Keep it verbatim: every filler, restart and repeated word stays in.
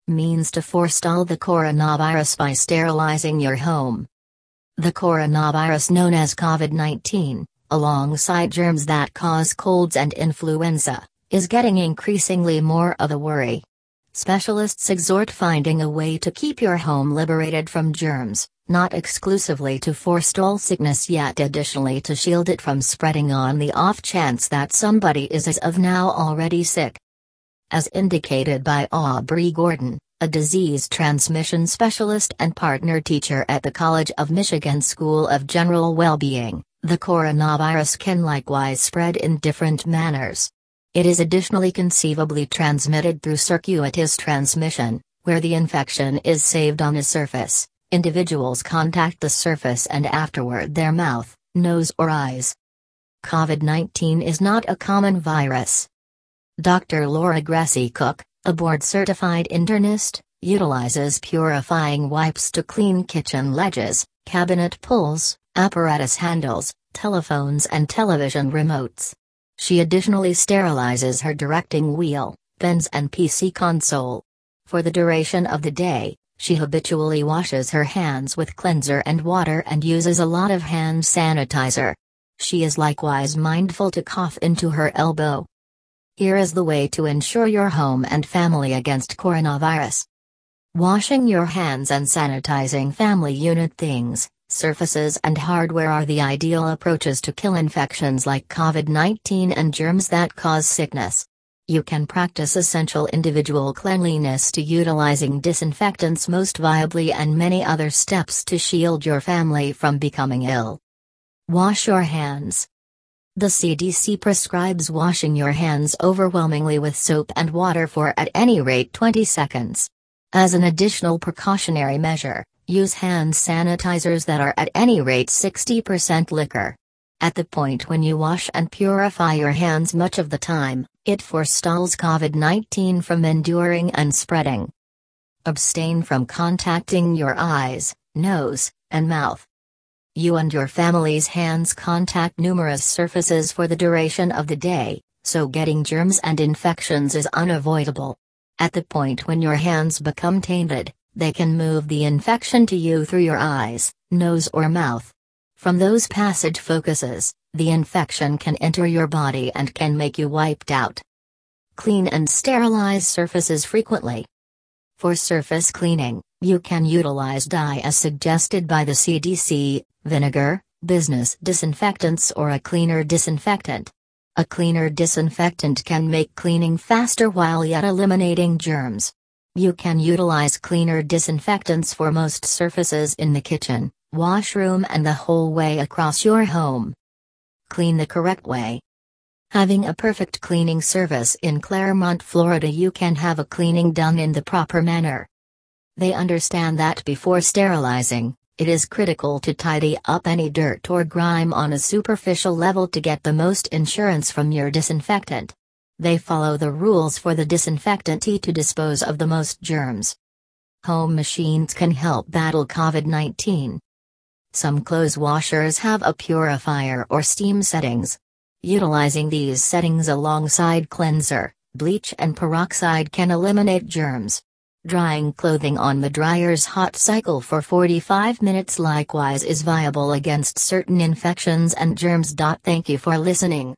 means to forestall the coronavirus by sterilizing your home. The coronavirus known as COVID nineteen, alongside germs that cause colds and influenza, is getting increasingly more of a worry. Specialists exhort finding a way to keep your home liberated from germs, not exclusively to forestall sickness yet additionally to shield it from spreading on the off chance that somebody is as of now already sick. As indicated by Aubrey Gordon, a disease transmission specialist and partner teacher at the College of Michigan School of General Well-Being, the coronavirus can likewise spread in different manners. It is additionally conceivably transmitted through circuitous transmission, where the infection is saved on a surface. Individuals contact the surface and afterward their mouth, nose or eyes. COVID nineteen is not a common virus. Doctor Laura Gressy-Cook, a board-certified internist, utilizes purifying wipes to clean kitchen ledges, cabinet pulls, apparatus handles, telephones and television remotes. She additionally sterilizes her directing wheel, pens and P C console. For the duration of the day, she habitually washes her hands with cleanser and water and uses a lot of hand sanitizer. She is likewise mindful to cough into her elbow. Here is the way to ensure your home and family against coronavirus. Washing your hands and sanitizing family unit things, surfaces and hardware are the ideal approaches to kill infections like COVID nineteen and germs that cause sickness. You can practice essential individual cleanliness to utilizing disinfectants most viably and many other steps to shield your family from becoming ill. Wash your hands. The C D C prescribes washing your hands overwhelmingly with soap and water for at any rate twenty seconds. As an additional precautionary measure, use hand sanitizers that are at any rate sixty percent liquor. At the point when you wash and purify your hands much of the time, it forestalls COVID nineteen from enduring and spreading. Abstain from contacting your eyes, nose, and mouth. You and your family's hands contact numerous surfaces for the duration of the day, so getting germs and infections is unavoidable. At the point when your hands become tainted, they can move the infection to you through your eyes, nose or mouth. From those passage focuses, the infection can enter your body and can make you wiped out. Clean and sterilize surfaces frequently. For surface cleaning, you can utilize dye as suggested by the C D C, vinegar, business disinfectants or a cleaner disinfectant. A cleaner disinfectant can make cleaning faster while yet eliminating germs. You can utilize cleaner disinfectants for most surfaces in the kitchen, washroom and the whole way across your home. Clean the correct way. Having a perfect cleaning service in Claremont, Florida, you can have a cleaning done in the proper manner. They understand that before sterilizing, it is critical to tidy up any dirt or grime on a superficial level to get the most insurance from your disinfectant. They follow the rules for the disinfectant to dispose of the most germs. Home machines can help battle COVID nineteen. Some clothes washers have a purifier or steam settings. Utilizing these settings alongside cleanser, bleach and peroxide can eliminate germs. Drying clothing on the dryer's hot cycle for forty-five minutes likewise is viable against certain infections and germs. Thank you for listening.